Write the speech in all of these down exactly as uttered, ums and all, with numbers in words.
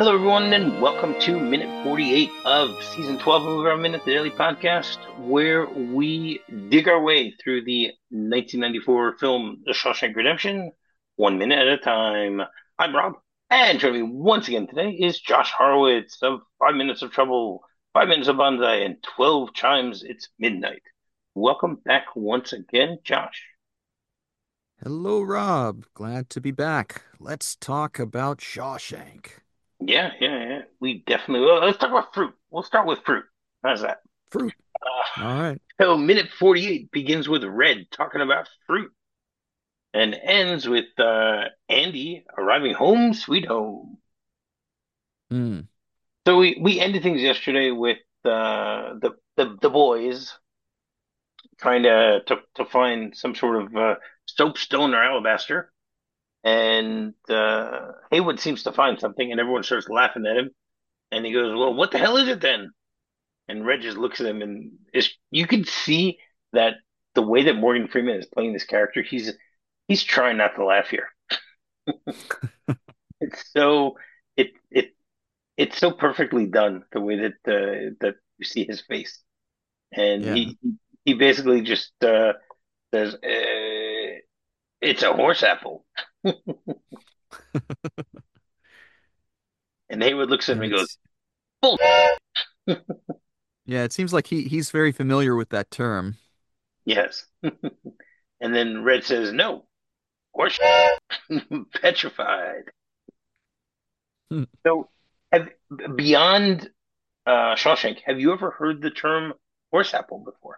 Hello, everyone, and welcome to minute forty-eight of season twelve of our Minute the Daily podcast, where we dig our way through the nineteen ninety-four film The Shawshank Redemption, one minute at a time. I'm Rob, and joining me once again today is Josh Horowitz of Five Minutes of Trouble, Five Minutes of Bonsai, and twelve Chimes It's Midnight. Welcome back once again, Josh. Hello, Rob. Glad to be back. Let's talk about Shawshank. Yeah, yeah, yeah. We definitely will. Let's talk about fruit. We'll start with fruit. How's that? Fruit. Uh, All right. So minute forty-eight begins with Red talking about fruit and ends with uh, Andy arriving home sweet home. Hmm. So we, we ended things yesterday with uh, the, the the boys trying to, to to find some sort of uh, soapstone or alabaster, and uh, Haywood seems to find something, and everyone starts laughing at him, and he goes, "Well, what the hell is it then?" And Red just looks at him, and is you can see that the way that Morgan Freeman is playing this character, he's he's trying not to laugh here. It's so it it it's so perfectly done the way that uh, that you see his face, and Yeah. he he basically just uh, says, uh, "It's a horse apple," and Haywood looks at him Yeah. and goes, It's "Bull." yeah. It seems like he he's very familiar with that term. Yes, and then Red says, "No, horse petrified." Hmm. So, have beyond uh, Shawshank, have you ever heard the term horse apple before?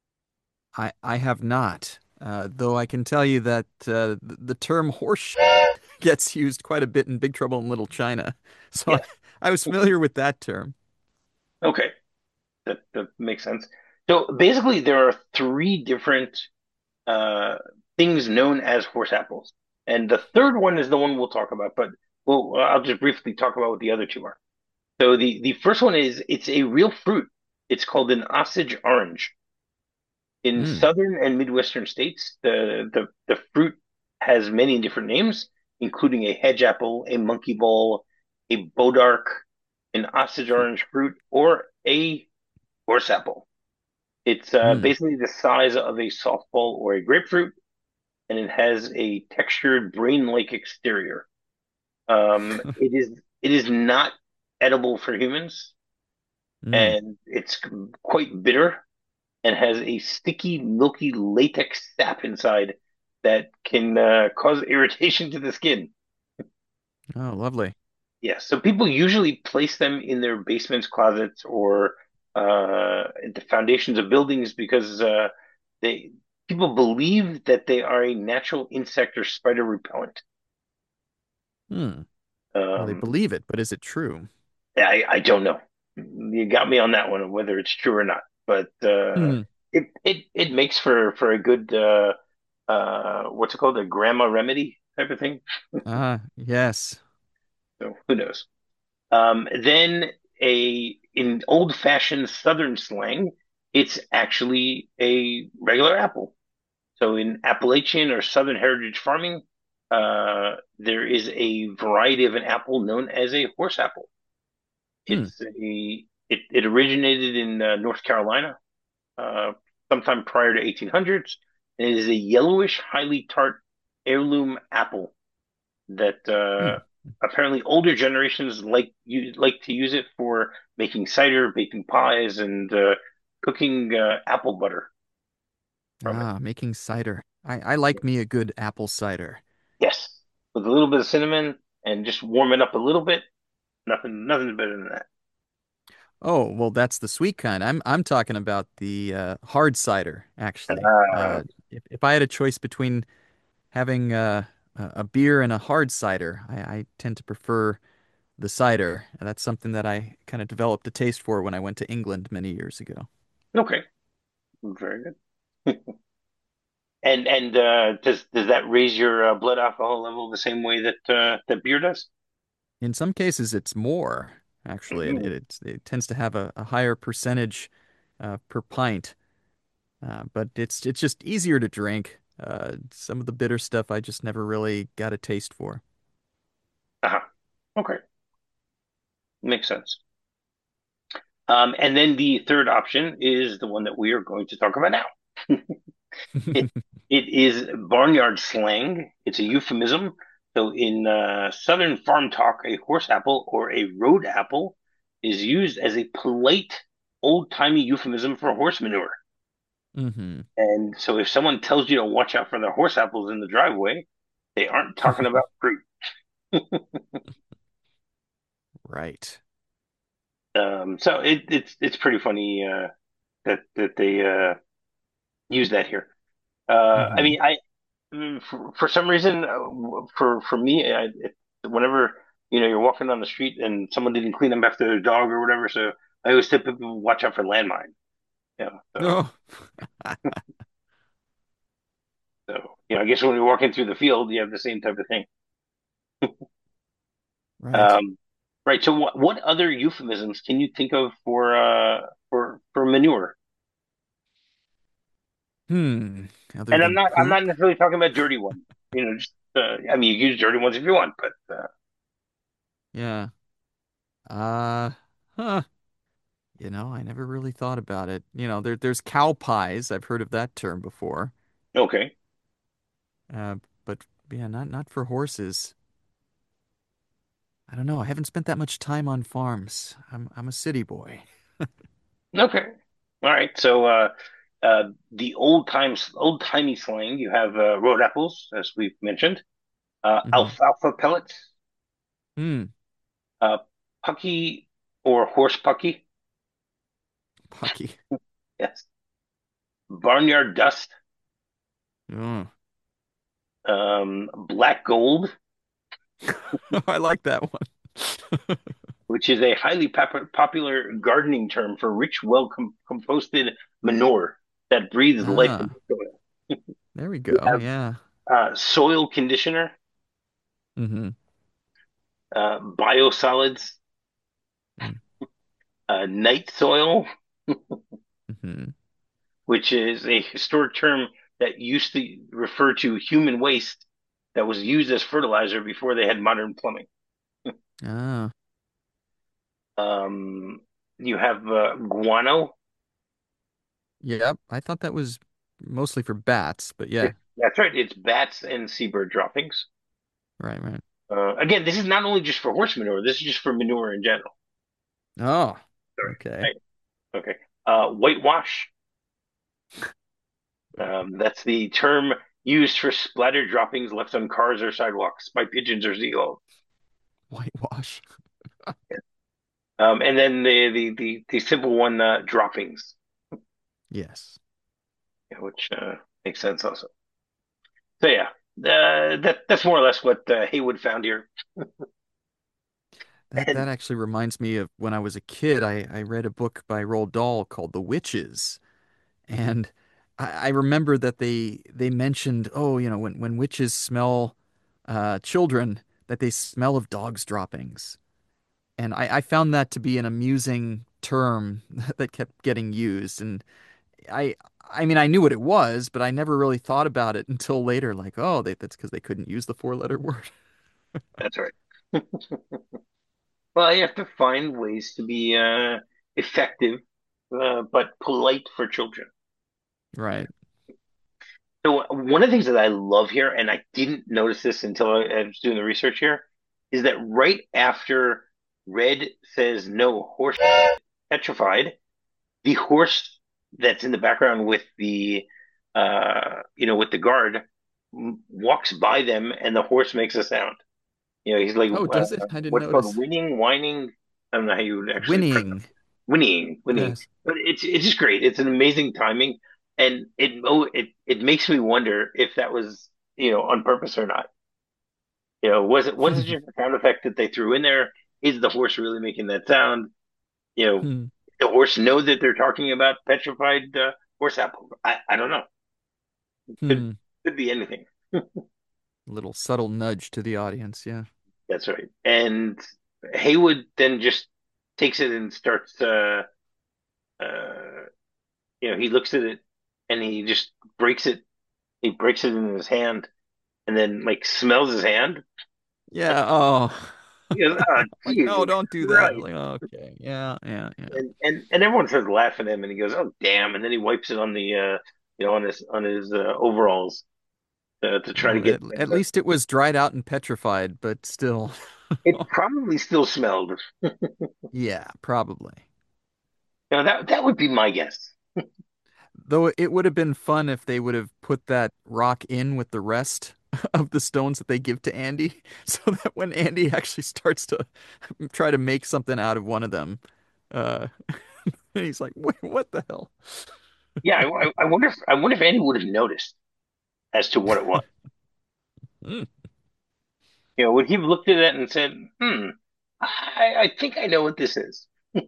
I I have not. Uh, though I can tell you that uh, the, the term horse gets used quite a bit in Big Trouble in Little China. So I, Yes. I was familiar with that term. Okay, that that makes sense. So basically, there are three different uh, things known as horse apples, and the third one is the one we'll talk about. But well, I'll just briefly talk about what the other two are. So the the first one is it's a real fruit. It's called an Osage orange. In Hmm. southern and midwestern states, the the the fruit has many different names, including a hedge apple, a monkey ball, a bodark, an Osage orange fruit, or a horse apple. It's uh, Hmm. basically the size of a softball or a grapefruit, and it has a textured brain-like exterior. Um, it is it is not edible for humans, Hmm. and it's quite bitter and has a sticky, milky latex sap inside that can uh, cause irritation to the skin. Oh, lovely. Yeah, so people usually place them in their basements, closets, or uh, at the foundations of buildings because uh, they people believe that they are a natural insect or spider repellent. Hmm. Well, they Um, believe it, but is it true? I I don't know. You got me on that one, whether it's true or not. But uh, Hmm. it it it makes for for a good uh, uh, what's it called? A grandma remedy type of thing. Ah, yes. So who knows? Um, then a in old-fashioned Southern slang, it's actually a regular apple. So in Appalachian or Southern heritage farming, uh, there is a variety of an apple known as a horse apple. Hmm. It's a it, it originated in uh, North Carolina uh, sometime prior to eighteen hundreds, and it is a yellowish, highly tart heirloom apple that Hmm. uh, apparently older generations like you like to use it for making cider, baking pies, and uh, cooking uh, apple butter from it. Ah, making cider. I, I like me a good apple cider. Yes, with a little bit of cinnamon and just warm it up a little bit. Nothing, nothing better than that. Oh, well, that's the sweet kind. I'm I'm talking about the uh, hard cider, actually. Uh, Uh, if if I had a choice between having uh, a a beer and a hard cider, I, I tend to prefer the cider. And that's something that I kind of developed a taste for when I went to England many years ago. okay, very good. And and uh, does does that raise your uh, blood alcohol level the same way that uh, that beer does? In some cases, it's more, actually. It Mhm. it, it tends to have a, a higher percentage uh, per pint. Uh, but it's it's just easier to drink. Uh, some of the bitter stuff I just never really got a taste for. Uh-huh. Okay. Makes sense. Um, and then the third option is the one that we are going to talk about now. It, it is barnyard slang. It's a euphemism. So in uh, Southern farm talk, a horse apple or a road apple is used as a polite, old-timey euphemism for horse manure. Hmm. And so if someone tells you to watch out for their horse apples in the driveway, they aren't talking about fruit. Right. Um, so it, it's it's pretty funny uh, that that they uh, use that here. Uh, I Hmm. mean, I mm, for, for some reason, uh, for for me, I, it, whenever you know you're walking down the street and someone didn't clean up after their dog or whatever, so I always tell people to watch out for landmine. Yeah, so Oh, so you know, I guess when you're walking through the field, you have the same type of thing. right. Um, right. So what what other euphemisms can you think of for uh for for manure? Hmm. Other And I'm than not I'm not poop? necessarily talking about dirty ones. You know, just uh, I mean, you use dirty ones if you want, but uh, Yeah. Uh, huh. You know, I never really thought about it. You know, there there's cow pies. I've heard of that term before. okay. Uh, but yeah, not not for horses. I don't know. I haven't spent that much time on farms. I'm I'm a city boy. Okay. All right. So, uh, uh, the old times, old timey slang, you have uh, road apples, as we've mentioned, uh, Hmm. alfalfa pellets, Hmm. uh, pucky or horse pucky, Pucky. yes, barnyard dust, Oh. um, black gold, I like that one. which is a highly pop- popular gardening term for rich, well com- composted manure that breathes life into Ah, the soil. there we You go. have Yeah. uh, soil conditioner, Hmm. uh, biosolids, uh, night soil, Mm-hmm. which is a historic term that used to refer to human waste that was used as fertilizer before they had modern plumbing. Ah, Um, you have uh, guano. yep. I thought that was mostly for bats, but yeah. That's right. It's bats and seabird droppings. Right, right. Uh, again, this is not only just for horse manure. This is just for manure in general. Oh, Sorry. okay. Right. Okay. Uh, whitewash. Um, that's the term used for splattered droppings left on cars or sidewalks by pigeons or seagulls. Whitewash. Um, and then the the the, the simple one, uh, droppings, Yes. yeah, which uh, makes sense also. So yeah, uh, that that's more or less what uh, Haywood found here. That that And actually reminds me of when I was a kid, I, I read a book by Roald Dahl called The Witches. And I, I remember that they they mentioned, oh, you know, when, when witches smell uh, children, that they smell of dogs' droppings. And I, I found that to be an amusing term that kept getting used. And I I mean I knew what it was, but I never really thought about it until later, like, oh, they, that's because they couldn't use the four letter word. that's right. Well, you have to find ways to be uh, effective, uh, but polite for children. Right. So one of the things that I love here, and I didn't notice this until I, I was doing the research here, is that right after Red says no horse petrified, the horse that's in the background with the uh you know with the guard m- walks by them and the horse makes a sound. You know, he's like Oh, uh, does it? I didn't what's it called, notice. winning, whining. I don't know how you would actually pronounce Whinnying. whinnying, whinnying. Yes. But it's it's just great. It's an amazing timing, and it oh it it makes me wonder if that was you know on purpose or not. You know, was it was it just a sound effect that they threw in there? Is the horse really making that sound? You know, Hmm. the horse know that they're talking about petrified uh, horse apple. I, I don't know. Could Hmm. could be anything. Little subtle nudge to the audience. Yeah. That's right. And Haywood then just takes it and starts. Uh, uh, you know, he looks at it and he just breaks it. He breaks it in his hand and then like smells his hand. Yeah. Oh. He goes, "Oh, Like, no, Jesus don't do that. Christ!" Like, okay, yeah, yeah, yeah. And and and everyone starts laughing at him, and he goes, "Oh, damn!" And then he wipes it on the uh, you know, on his on his uh, overalls to, to try to Well, get at, them. at But least it was dried out and petrified, but still. it probably still smelled. Yeah, probably. Now that that would be my guess. Though it would have been fun if they would have put that rock in with the rest of the stones that they give to Andy, so that when Andy actually starts to try to make something out of one of them, uh, he's like, "Wait, what the hell?" Yeah, I, I I wonder if I wonder if Andy would have noticed as to what it was. Mm. You know, would he have looked at it and said, "Hmm, I, I think I know what this is,"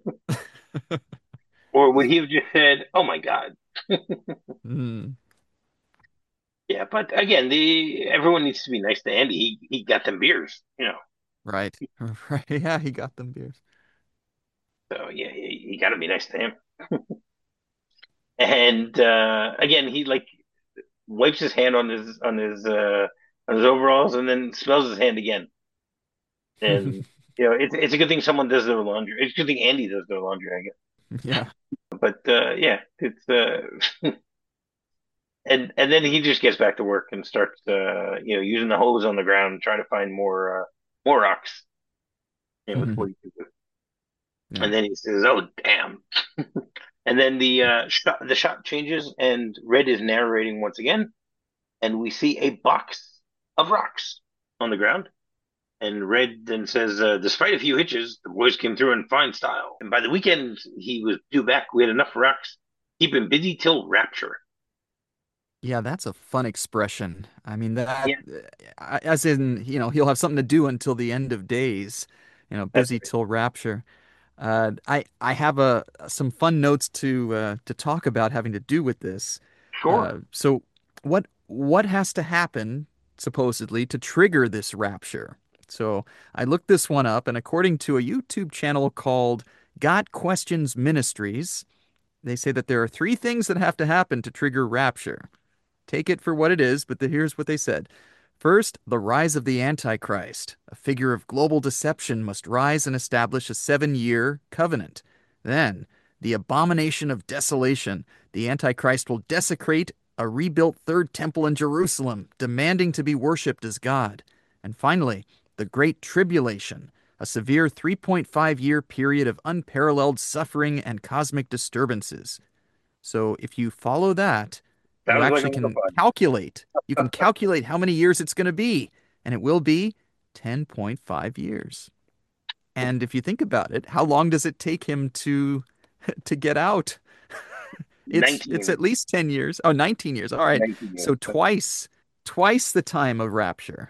or would he have just said, "Oh my God"? Mm. Yeah, but again, the everyone needs to be nice to Andy. He he got them beers, you know. Right, right. Yeah, he got them beers. So yeah, he, he got to be nice to him. And uh, again, he like wipes his hand on his on his uh, on his overalls, and then smells his hand again. And you know, it's it's a good thing someone does their laundry. It's a good thing Andy does their laundry, I guess. Yeah. But uh, yeah, it's uh, and and then he just gets back to work and starts uh, you know, using the hose on the ground, trying to find more uh, more rocks. You know, with what he can do. Yeah. And then he says, "Oh, damn." And then the uh, shot the shot changes, and Red is narrating once again, and we see a box of rocks on the ground. And Red then says, uh, "Despite a few hitches, the boys came through in fine style. And by the weekend he was due back, we had enough rocks. Keep him busy till rapture." Yeah, that's a fun expression. I mean, that, Yeah, uh, as in, you know, he'll have something to do until the end of days, you know, that's busy till rapture. Uh, I I have a some fun notes to uh, to talk about having to do with this. sure. Uh, so what what has to happen supposedly to trigger this rapture? So I looked this one up, and according to a YouTube channel called Got Questions Ministries, they say that there are three things that have to happen to trigger rapture. Take it for what it is, but the, here's what they said. First, the rise of the Antichrist. A figure of global deception must rise and establish a seven year covenant. Then, the abomination of desolation. The Antichrist will desecrate a rebuilt third temple in Jerusalem, demanding to be worshipped as God. And finally, the Great Tribulation. A severe three point five year period of unparalleled suffering and cosmic disturbances. So if you follow that, you Sounds like a actually lot of can fun. calculate. You can calculate how many years it's going to be, and it will be ten point five years. And if you think about it, how long does it take him to to get out? It's it's nineteen, at least ten years. Oh, nineteen years. All right. nineteen years. So twice twice the time of rapture.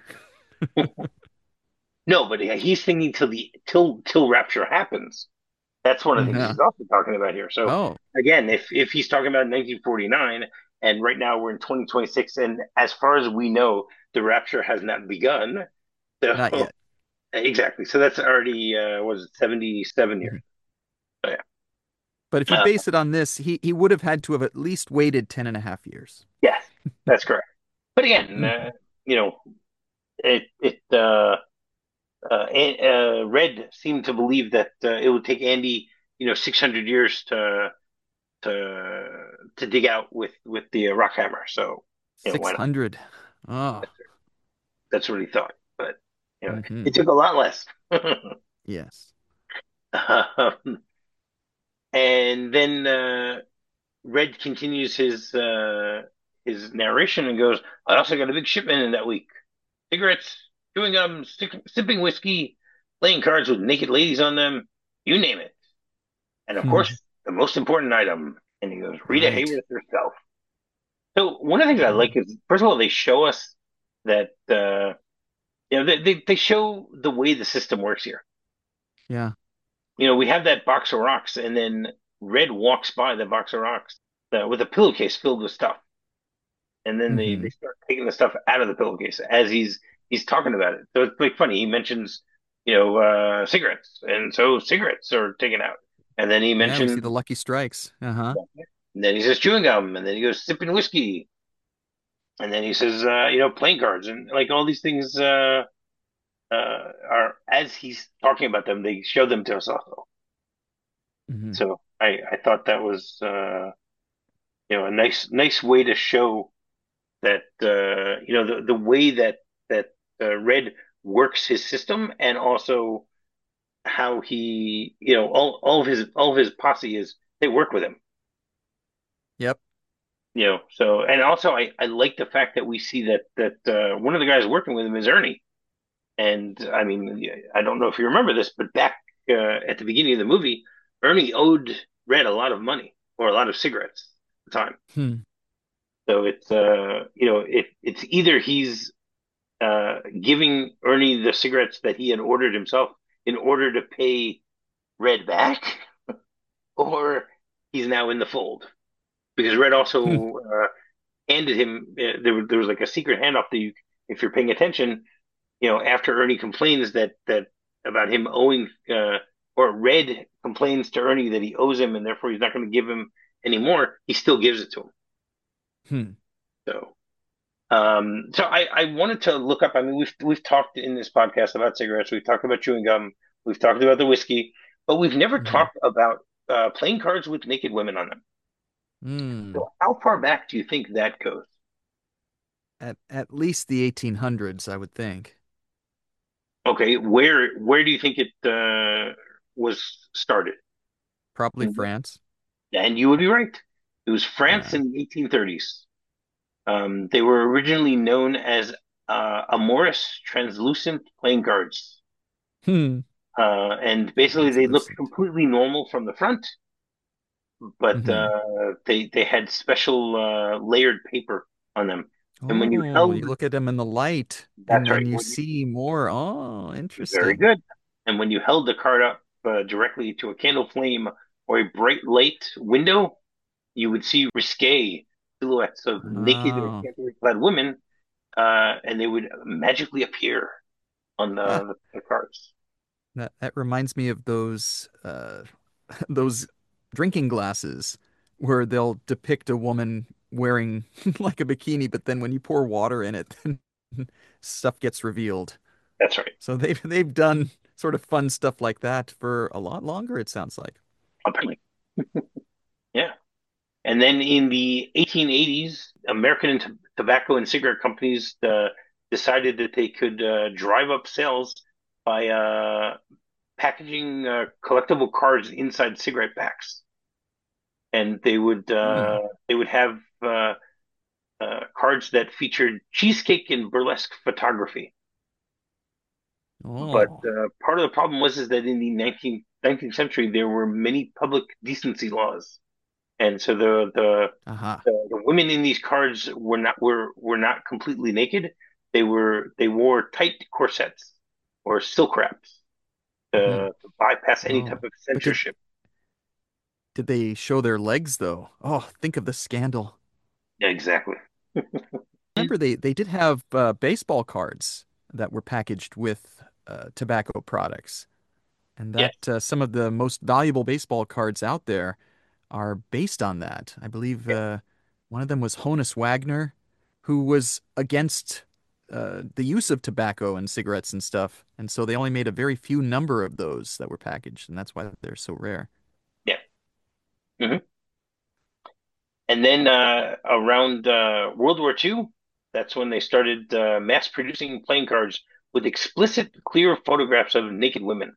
No, but he's thinking till the till till rapture happens. That's one of the things Yeah. he's also talking about here. So Oh, again, if if he's talking about nineteen forty-nine, and right now we're in twenty twenty-six, and as far as we know, the rapture has not begun. not So yet. exactly. So that's already uh, was it seventy-seven years. Mhm. So But if you yeah, uh, base it on this, he, he would have had to have at least waited ten and a half years. yes, that's correct. But again, Mhm. uh, you know, it it uh, uh, uh, Red seemed to believe that uh, it would take Andy, you know, six hundred years to to to dig out with with the uh, rock hammer. So you know, why not? six hundred. Oh. That's what he thought. But you know, it Hmm. took a lot less. Yes. Um, and then uh, Red continues his uh, his narration and goes, "I also got a big shipment in that week: cigarettes, chewing gum, stick, sipping whiskey, playing cards with naked ladies on them, you name it. And of course, the most important item." And he goes, "Rita Right. Hayworth herself." So one of the things I like Mm. is, first of all, they show us that uh, you know they, they they show the way the system works here. Yeah. You know, we have that box of rocks, and then Red walks by the box of rocks uh, with a pillowcase filled with stuff, and then they they Hmm. start taking the stuff out of the pillowcase as he's he's talking about it. So it's like funny. He mentions, you know, uh, cigarettes, and so cigarettes are taken out, and then he Yeah, we mentions, see the lucky strikes. Uh-huh. and then he says chewing gum, and then he goes sipping whiskey, and then he says, uh, you know, playing cards, and like all these things. Uh, uh, are as he's talking about them, they show them to us also. Hmm. So I I thought that was uh, you know a nice nice way to show that uh, you know the the way that that uh, Red works his system, and also how he you know all all of his all of his posse is they work with him. Yep. You know, so and also I I like the fact that we see that that uh, one of the guys working with him is Ernie. And I mean, I don't know if you remember this, but back uh, at the beginning of the movie, Ernie owed Red a lot of money or a lot of cigarettes at the time. Hmm. So it's uh, you know, it it's either he's uh giving Ernie the cigarettes that he had ordered himself in order to pay Red back, or he's now in the fold because Red Hmm. also uh, handed him uh, there was there was like a secret handoff that you, if you're paying attention, you know, after Ernie complains that that about him owing, uh, or Red complains to Ernie that he owes him and therefore he's not going to give him any more, he still gives it to him. Hmm. So, um, so I, I wanted to look up. I mean, we've we've talked in this podcast about cigarettes. We've talked about chewing gum. We've talked about the whiskey, but we've never Hmm. talked about uh, playing cards with naked women on them. Hmm. So, how far back do you think that goes? At at least the eighteen hundreds, I would think. Okay, where where do you think it uh, was started? Probably France. And you would be right. It was France Yeah. in the eighteen thirties. Um, they were originally known as uh, Amoris translucent playing cards. Hmm. Uh, and basically, they looked Translucent. completely normal from the front, but Hmm. uh, they they had special uh, layered paper on them. And when you Oh, held, you look at them in the light and that's right, then you when you, see more. Oh, very interesting. good. And when you held the card up uh, directly to a candle flame or a bright light window, you would see risque silhouettes of naked or Oh. scantily clad women, uh, and they would magically appear on Huh. the, the, the cards. That that reminds me of those uh those drinking glasses where they'll depict a woman wearing like a bikini, but then when you pour water in it, then stuff gets revealed. That's right, So they've they've done sort of fun stuff like that for a lot longer, it sounds like. apparently. Yeah. And then in the eighteen eighties, American t- tobacco and cigarette companies uh, decided that they could uh, drive up sales by uh, packaging uh, collectible cards inside cigarette packs, and they would uh, Hmm. they would have uh, uh, cards that featured cheesecake and burlesque photography. But Oh. uh, part of the problem was is that in the nineteenth, nineteenth century there were many public decency laws, and so the the Aha. the, the women in these cards were not were were not completely naked. They were they wore tight corsets or silk wraps Hmm. to, to bypass any type Oh. of But did censorship. did they show their legs though? Oh, think of the scandal. Yeah, exactly. Remember they they did have uh, baseball cards that were packaged with uh, tobacco products. And Yes. that uh, some of the most valuable baseball cards out there are based on that. I believe Yeah. uh, one of them was Honus Wagner, who was against uh, the use of tobacco and cigarettes and stuff. And so they only made a very few number of those that were packaged, and that's why they're so rare. Yeah. Hmm. And then uh, around uh, World War Two, that's when they started uh, mass producing playing cards with explicit, clear photographs of naked women.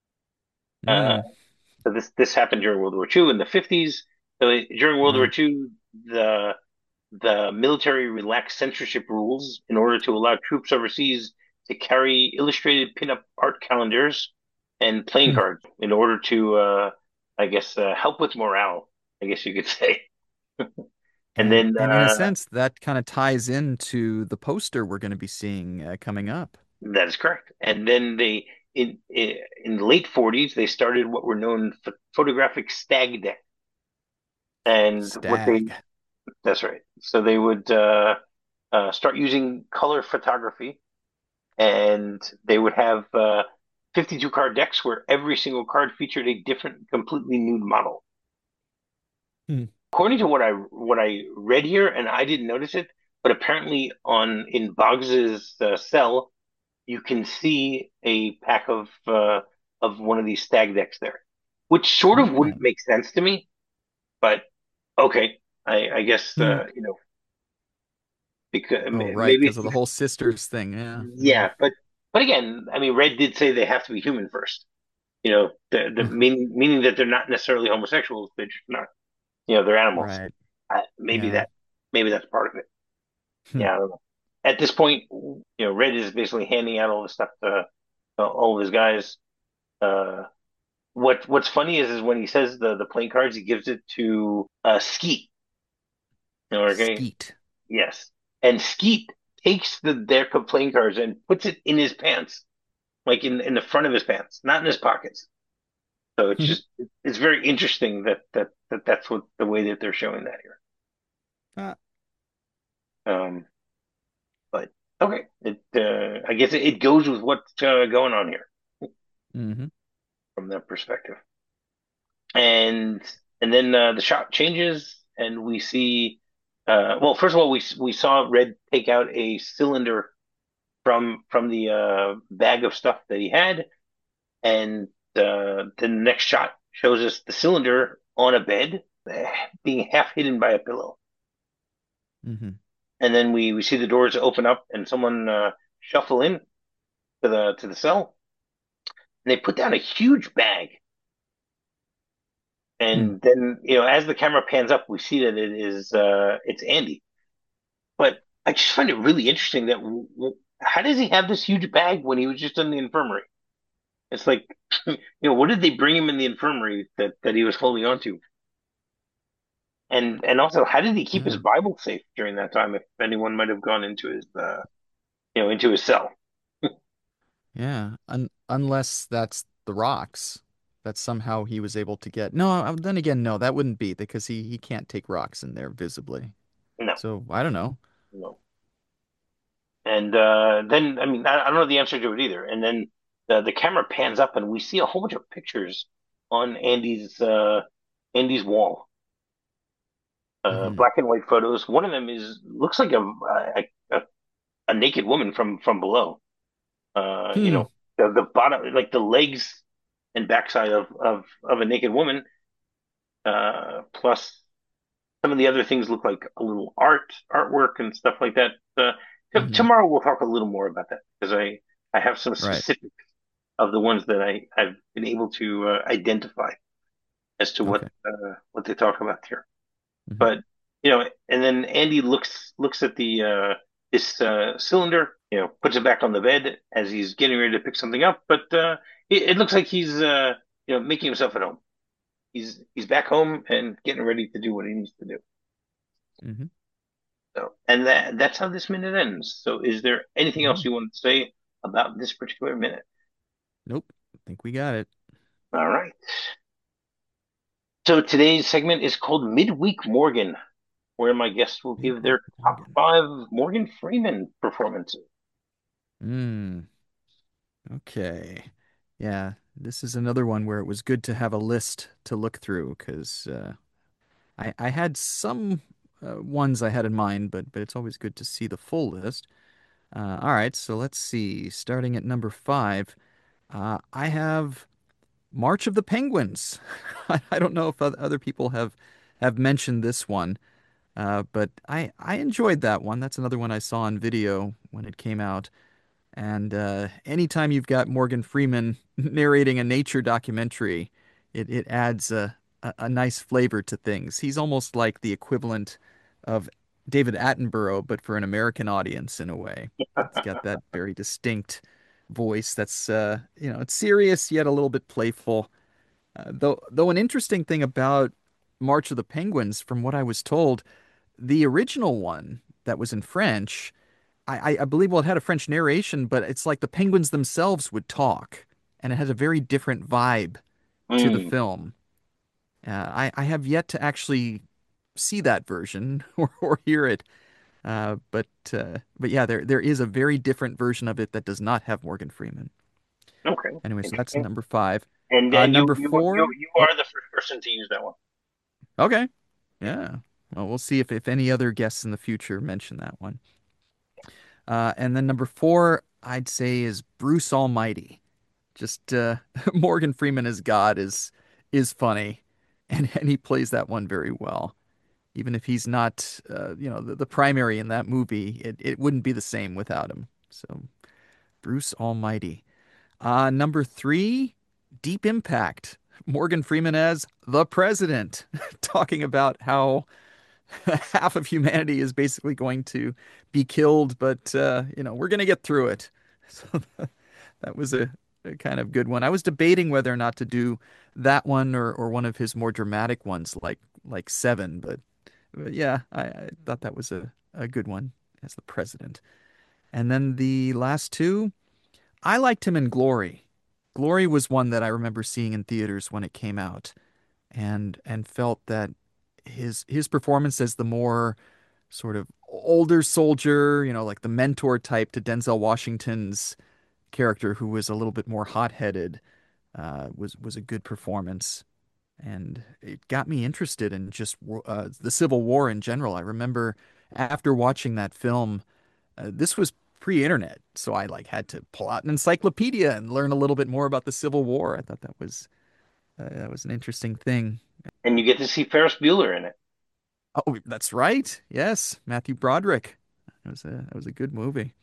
Uh, Mm. so this this happened during World War Two in the fifties. So during World War Uh, Two, the the military relaxed censorship rules in order to allow troops overseas to carry illustrated pinup art calendars and playing hmm. cards in order to, uh, I guess, uh, help with morale, I guess you could say. And And then and in a uh, sense, that kind of ties into the poster we're going to be seeing uh, coming up. that is correct. And then they, in in, in the late forties, they started what were known ph photographic stag decks. And what they, Stag. that's right. So they would uh, uh, start using color photography, and they would have uh, fifty-two card decks where every single card featured a different, completely nude model. Hmm. According to what I what I read here, and I didn't notice it, but apparently on in Boggs's uh, cell, you can see a pack of uh, of one of these stag decks there, which sort of wouldn't Oh. make sense to me. But okay, I, I guess Hmm. uh, you know because Oh, right, maybe because it's of the whole sisters thing. Yeah. Hmm. yeah, but but again, I mean, Red did say they have to be human first. You know, the the meaning meaning that they're not necessarily homosexuals. They're just not. You know, they're animals. Right. I, maybe Yeah. that maybe that's part of it. Hmm. Yeah, I don't know. At this point, you know, Red is basically handing out all the stuff to uh, all of his guys. Uh, what What's funny is is when he says the the playing cards, he gives it to uh, Skeet. You know, okay, Skeet. yes, and Skeet takes the deck of playing cards and puts it in his pants, like in in the front of his pants, not in his pockets. So it's just it's very interesting that that that that's what the way that they're showing that here. Ah. Um, but okay, it uh, I guess it, it goes with what's uh, going on here Hmm. from that perspective. And and then uh, the shot changes, and we see. Uh, well, first of all, we we saw Red take out a cylinder from from the uh, bag of stuff that he had, and uh, the next shot shows us the cylinder on a bed, eh, being half hidden by a pillow. Hmm. And then we we see the doors open up and someone uh, shuffle in to the to the cell, and they put down a huge bag. Hmm. And then you know, as the camera pans up, we see that it is uh, it's Andy. But I just find it really interesting that w w how does he have this huge bag when he was just in the infirmary? It's like, you know, what did they bring him in the infirmary that that he was holding on to? And and also, how did he keep his Yeah. Bible safe during that time if anyone might have gone into his uh, you know, into his cell? Yeah. Un unless that's the rocks that somehow he was able to get. No, uh, then again, no, that wouldn't be because he he can't take rocks in there visibly. No, So I don't know. no. And uh, then, I mean, I, I don't know the answer to it either. And then the the camera pans up, and we see a whole bunch of pictures on Andy's uh, Andy's wall, uh, Hmm. black and white photos. One of them is looks like a a, a, a naked woman from from below. Uh, you Hmm. know, the the bottom, like the legs and backside of of of a naked woman. Uh, plus some of the other things look like a little art artwork and stuff like that. Uh, t Hmm. tomorrow we'll talk a little more about that because I I have some Right. specifics of the ones that I I've been able to uh, identify as to what Okay. uh, what they talk about here. Hmm. But you know, and then Andy looks looks at the uh, this uh, cylinder, you know, puts it back on the bed as he's getting ready to pick something up. But uh, it, it looks like he's uh, you know, making himself at home. He's he's back home and getting ready to do what he needs to do. Hmm. So, and that that's how this minute ends. So, is there anything Yeah. else you want to say about this particular minute? Nope. I think we got it. All right. So today's segment is called Midweek Morgan, where my guests will give Midweek their top Morgan. five Morgan Freeman performances. Hmm. Okay. Yeah, this is another one where it was good to have a list to look through because uh, I I had some uh, ones I had in mind, but but it's always good to see the full list. Uh, all right, so let's see. Starting at number five, uh, I have March of the Penguins. I, I don't know if oth- other people have have mentioned this one, uh, but I I enjoyed that one. That's another one I saw on video when it came out. And uh, anytime you've got Morgan Freeman narrating a nature documentary, it, it adds a, a, a nice flavor to things. He's almost like the equivalent of David Attenborough, but for an American audience in a way. He's got that very distinct voice that's, uh, you know, it's serious yet a little bit playful. Uh, though, though an interesting thing about March of the Penguins, from what I was told, the original one that was in French. I, I believe, well, it had a French narration, but it's like the penguins themselves would talk, and it has a very different vibe to the Hmm. film. Uh, I, I have yet to actually see that version or, or hear it, uh, but uh, but yeah, there there is a very different version of it that does not have Morgan Freeman. Okay. Anyway, so that's Interesting. number five. And Uh, and you number you you four. you Oh, are the first person to use that one. okay, yeah. Well, we'll see if if any other guests in the future mention that one. Uh, and then number four. I'd say is Bruce Almighty. Just uh, Morgan Freeman as God is is funny, and and he plays that one very well. Even if he's not, uh, you know, the, the primary in that movie, it, it wouldn't be the same without him. So Bruce Almighty. Uh, number three, Deep Impact. Morgan Freeman as the president, talking about how half of humanity is basically going to be killed, but uh, you know, we're going to get through it. So that was a, a kind of good one. I was debating whether or not to do that one or, or one of his more dramatic ones like like Seven, but, but yeah, I, I thought that was a, a good one as the president. And then the last two, I liked him in Glory. Glory was one that I remember seeing in theaters when it came out and and felt that his his performance as the more sort of older soldier, you know, like the mentor type to Denzel Washington's character, who was a little bit more hot-headed, uh, was was a good performance, and it got me interested in just uh, the Civil War in general. I remember after watching that film, uh, this was pre-internet, so I like had to pull out an encyclopedia and learn a little bit more about the Civil War. I thought that was uh, that was an interesting thing. And you get to see Ferris Bueller in it. Oh, that's right. Yes, Matthew Broderick. That was a that was a good movie.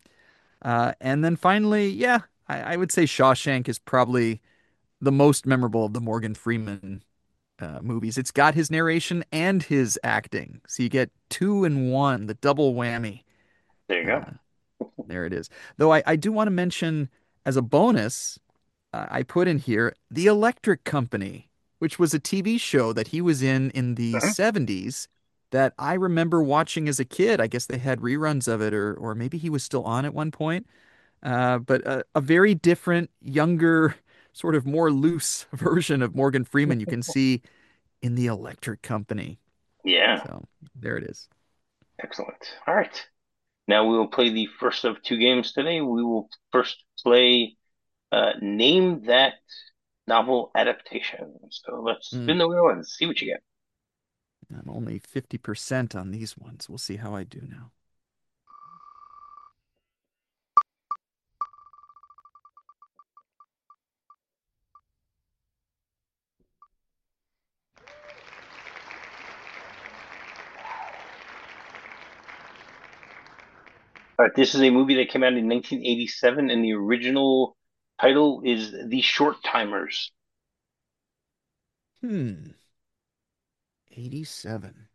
Uh, and then finally, yeah, I, I would say Shawshank is probably the most memorable of the Morgan Freeman uh, movies. It's got his narration and his acting, so you get two in one, the double whammy. There you go. Uh, there it is. Though I, I do want to mention as a bonus, uh, I put in here The Electric Company, which was a T V show that he was in in the Mhm. seventies that I remember watching as a kid. I guess they had reruns of it, or or maybe he was still on at one point. Uh, but a, a very different, younger, sort of more loose version of Morgan Freeman you can see in The Electric Company. Yeah, So there it is. excellent. All right. Now we will play the first of two games today. We will first play uh, Name That Novel Adaptation. So let's Mm, spin the wheel and see what you get. I'm only fifty percent on these ones. We'll see how I do now. All right, this is a movie that came out in nineteen eighty-seven, and the original title is The Short Timers. Hmm. eighty-seven.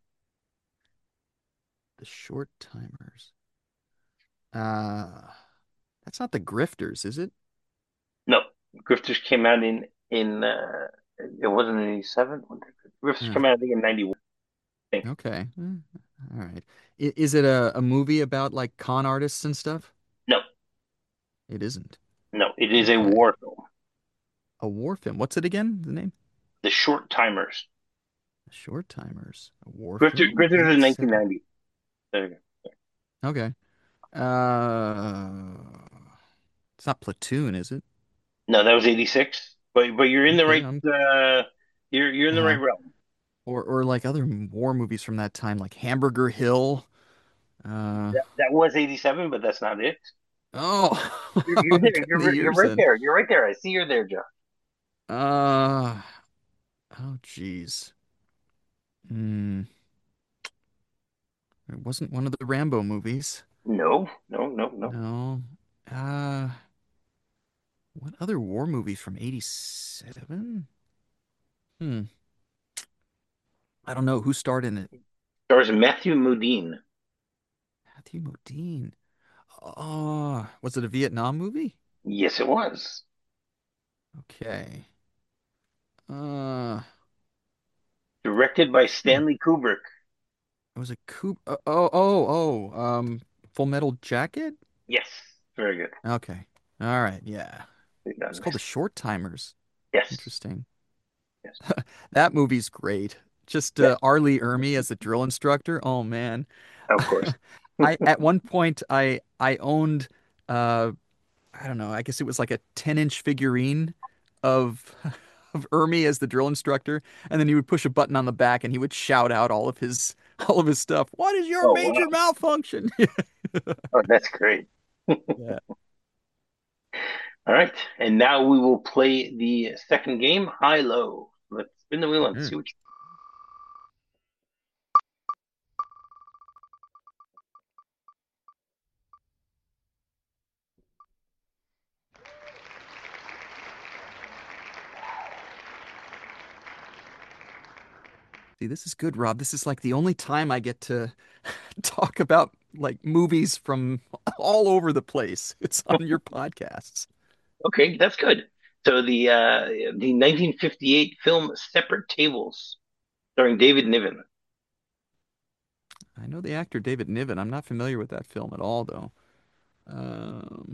The Short Timers. Uh, that's not the Grifters, is it? No, Grifters came out in in uh, it wasn't in eighty-seven. Grifters Yeah. came out, I think, in ninety-one. I think. Okay. Hmm. All right. I- Is it a, a movie about like con artists and stuff? No, It isn't. no, it is a Okay. war film. A war film. What's it again? The name? The Short Timers. The Short Timers. A war Grifters, film? Grifters is eighty-seven. nineteen ninety. There you go. Okay. Uh, it's not Platoon, is it? No, that was eighty-six. But but you're in the Okay. right I'm, uh you're you're in the uh-huh. right realm. Or or like other war movies from that time, like Hamburger Hill. Uh, That that was eighty-seven, but that's not it. oh, You're, you're I'm there. getting the You're you're years right in. there. You're right there. I see you're there, Joe. Uh, oh, geez. Hmm. It wasn't one of the Rambo movies. No, no, no, no. No. Uh, what other war movie from eighty-seven? Hmm. I don't know who starred in it. Stars Matthew Modine. Matthew Modine. Oh, was it a Vietnam movie? Yes, it was. Okay. Uh, Directed by hmm. Stanley Kubrick. It was a coup. Oh, oh, oh, oh. Um, Full Metal Jacket? Yes, very good. Okay. All right. Yeah. We've done It's called The this. Short Timers. Yes, Interesting. yes, That movie's great. Just yes. uh, R. Lee Ermey as a drill instructor. Oh man. Of course. I at one point I I owned uh I don't know, I guess it was like a ten inch figurine of of Ermy as the drill instructor, and then he would push a button on the back and he would shout out all of his all of his stuff. What is your Oh major wow. malfunction? Oh, that's great. Yeah. All right, and now we will play the second game, high low. Let's spin the wheel and Hmm. see what you. See, this is good, Rob. This is like the only time I get to talk about like movies from all over the place. It's on your podcasts. Okay, that's good. So the uh, the nineteen fifty-eight film Separate Tables, starring David Niven. I know the actor David Niven. I'm not familiar with that film at all, though. Um,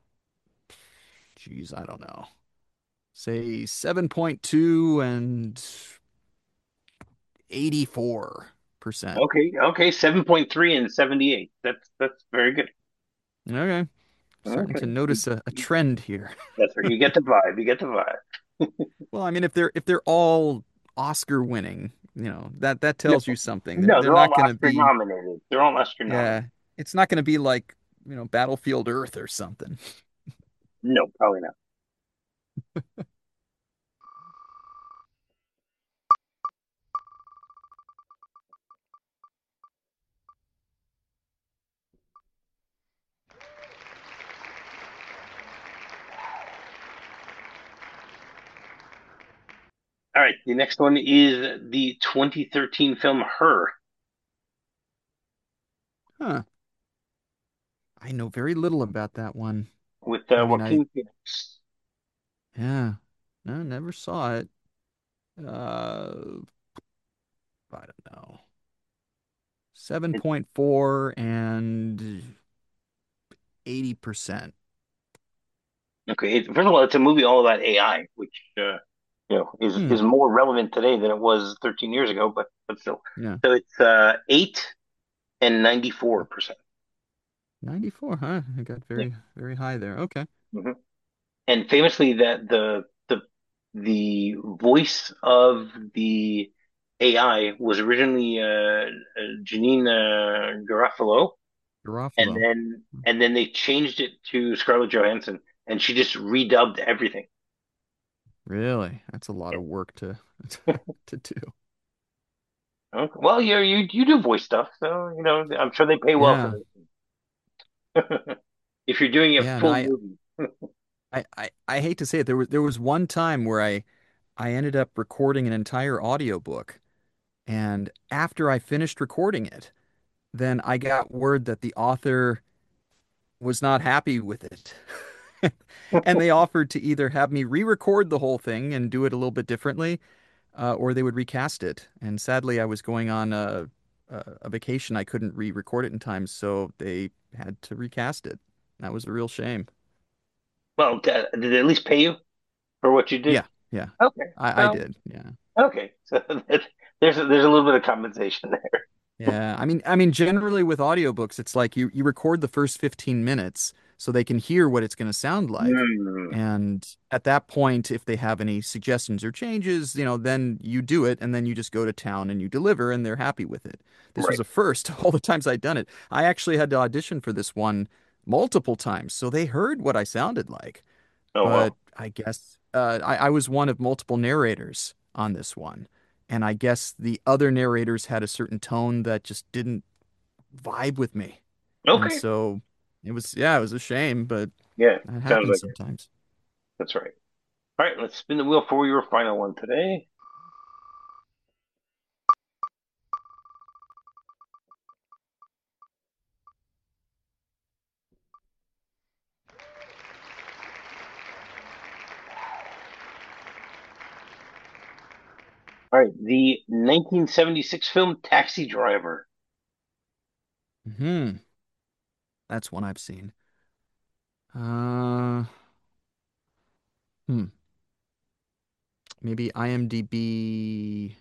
geez, I don't know. Say seven point two and eighty-four percent. Okay, okay, seven point three and seventy-eight. That's that's very good. Okay. Starting to Okay, notice a, a trend here. that's right. You get the vibe. You get the vibe. Well, I mean, if they're if they're all Oscar winning, you know, that that No, tells you something. They're, no, they're they're all not going to Oscar be, nominated. They're all Oscar yeah, nominated. it's not going to be like, you know, Battlefield Earth or something. No, probably not. All right, the next one is the twenty thirteen film Her Huh. I know very little about that one. with I uh, mean, I, Joaquin Phoenix. yeah, no, never saw it. Uh, I don't know. It, seven point four and eighty percent. okay, it, first of all, it's a movie all about A I, which uh, you know is Hmm. is more relevant today than it was thirteen years ago, but but still. Yeah. So it's uh, eight and ninety-four percent. ninety-four, huh? I got Yeah. very, very high there. Okay. hmm And famously, that the the the voice of the A I was originally uh, uh, Janine uh, Garofalo, and Garofalo. then and then they changed it to Scarlett Johansson, and she just redubbed everything. Really? That's a lot Yeah. of work to to do. Okay. Well, you you you do voice stuff, so you know I'm sure they pay well for Yeah. this. If you're doing a Yeah, and full I, movie. I, I, I hate to say it. There was there was one time where I I ended up recording an entire audiobook, and after I finished recording it, then I got word that the author was not happy with it. And they offered to either have me re-record the whole thing and do it a little bit differently, uh, or they would recast it. And sadly, I was going on a, a, a vacation. I couldn't re-record it in time, so they had to recast it. That was a real shame. Well, d- did they at least pay you for what you did? Yeah, yeah, Okay, I, I so did. Yeah. okay, so that's, there's a, there's a little bit of compensation there. Yeah, I mean, I mean, generally with audiobooks, it's like you you record the first fifteen minutes so they can hear what it's going to sound like. Hmm. And at that point, if they have any suggestions or changes, you know, then you do it and then you just go to town and you deliver and they're happy with it. This was Right. a first all the times I'd done it. I actually had to audition for this one multiple times, so they heard what I sounded like. Oh But well. I guess uh, I, I was one of multiple narrators on this one. And I guess the other narrators had a certain tone that just didn't vibe with me. And Okay. so it was, yeah, it was a shame, but Yeah, that sounds happens like it. sometimes. That's right. All right, let's spin the wheel for your final one today. All right, the nineteen seventy-six film Taxi Driver. Hmm. That's one I've seen. Uh, hmm. Maybe IMDb,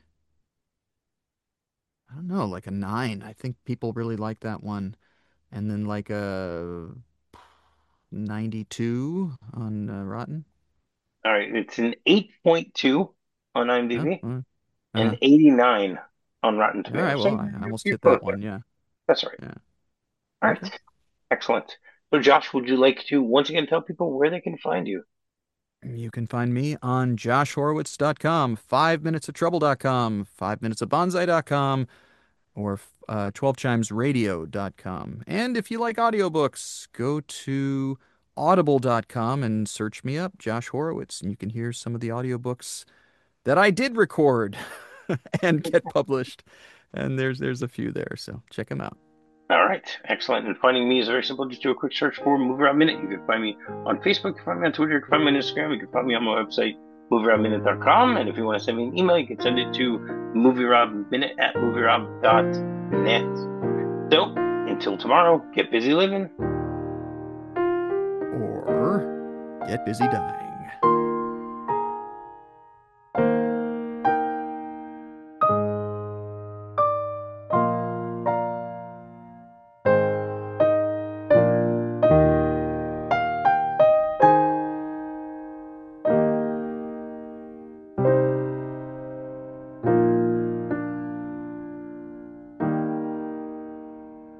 I don't know, like a nine. I think people really like that one. And then like a ninety-two on uh, Rotten. All right, it's an eight point two on Oh, IMDb uh, and uh, eighty-nine on Rotten all right. Tomatoes. So Well, I you're, almost you're hit close that there. one. Yeah. That's all right. Yeah. All Okay. right, excellent. So, Josh, would you like to once again tell people where they can find you? You can find me on josh horowitz dot com, five minutes of trouble dot com, five minutes of bonsai dot com, or uh, twelve chimes radio dot com. And if you like audiobooks, go to audible dot com and search me up, Josh Horowitz, and you can hear some of the audiobooks that I did record and get published. And there's there's a few there, so check them out. All right, excellent. And finding me is very simple. Just do a quick search for Movie Rob Minute. You can find me on Facebook, you can find me on Twitter, you can find me on Instagram, you can find me on my website, movie rob minute dot com. And if you want to send me an email, you can send it to movierobminute at movie rob dot net. So, until tomorrow, get busy living. Or get busy dying.